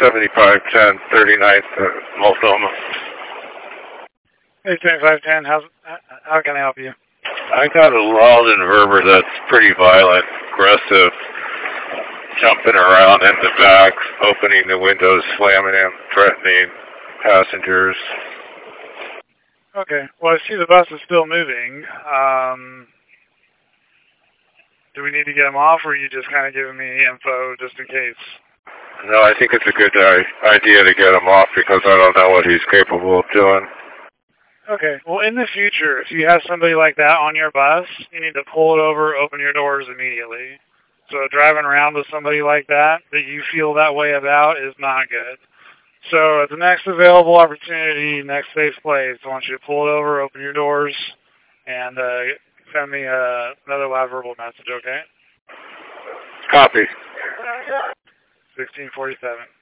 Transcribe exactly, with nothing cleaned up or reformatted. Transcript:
seventy-five ten thirty-ninth uh, Multnomah. Hey, seventy-five ten, how's, how can I help you? I got a loud inverter that's pretty violent, aggressive, jumping around in the back, opening the windows, slamming them, threatening passengers. Okay, well, I see the bus is still moving. Um, do we need to get him off, or are you just kind of giving me info just in case? No, I think it's a good uh, idea to get him off because I don't know what he's capable of doing. Okay, well, in the future, if you have somebody like that on your bus, you need to pull it over, open your doors immediately. So driving around with somebody like that, that you feel that way about, is not good. So at the next available opportunity, next safe place, I want you to pull it over, open your doors, and uh, send me uh, another loud verbal message, okay? Copy. sixteen forty-seven.